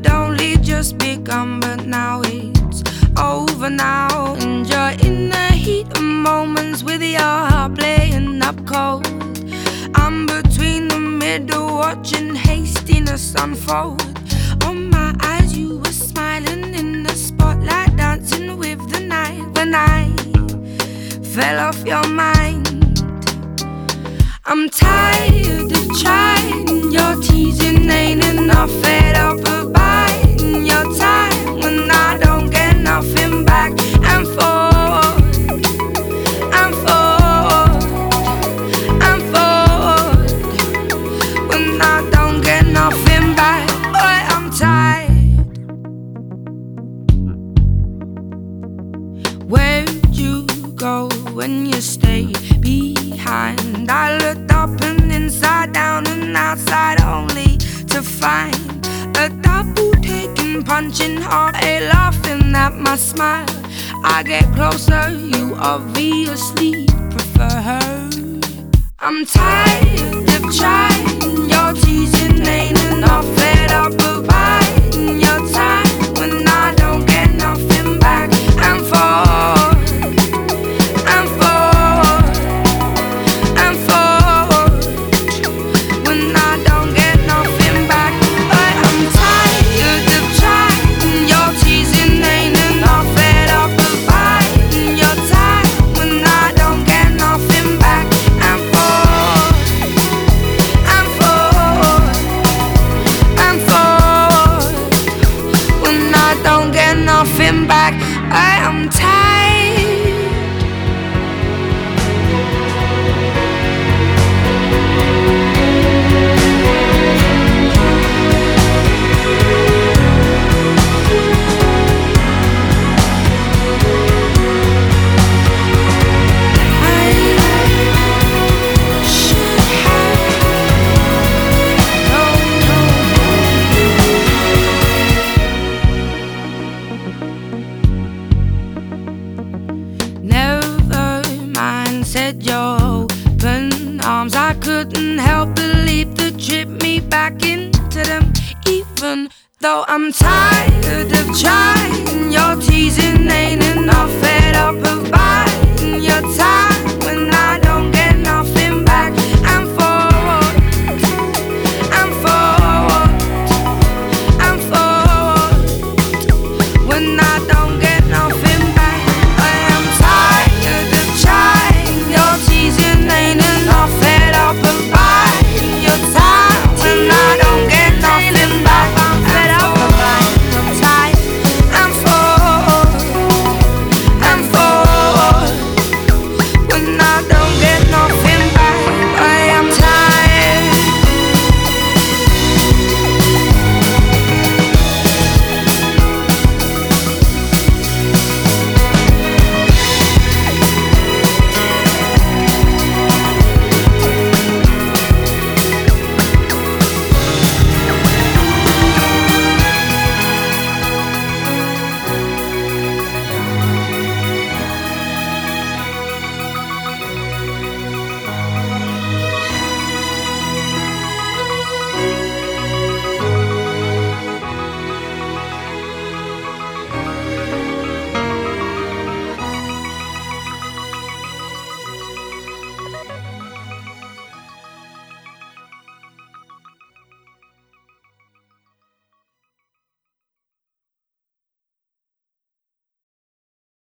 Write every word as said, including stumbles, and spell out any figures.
had only just begun, but now it's over now. And you're in the heat of moments with your heart playing up cold. I'm between the middle, watching hastiness unfold. On my eyes you were smiling in the spotlight, dancing with the night. When I fell off your mind, I'm tired of trying. Your teasing ain't enough, fed up of biding your time. When I don't get nothing back, and forth, and forth, and forth. When I don't get nothing back, boy, I'm tired. Where'd you go when you stayed behind? I looked up and inside down and outside only to find a double taking, punching hard, a laughing at my smile. I get closer, you obviously prefer her. I'm tired of trying. Your teasing ain't enough, fed up of biding your time. When I don't get nothing back, and forth, and forth, and forth. When I don't get nothing back, but I'm tired of trying. Your teasing ain't enough, fed up of biding your time. When I don't get nothing back, and forth, and forth, and forth. When I don't get nothing back, I am tired. Said your open arms, I couldn't help but leap to trip me back into them. Even though I'm tired of trying, your teasing ain't enough, fed up of biding your time.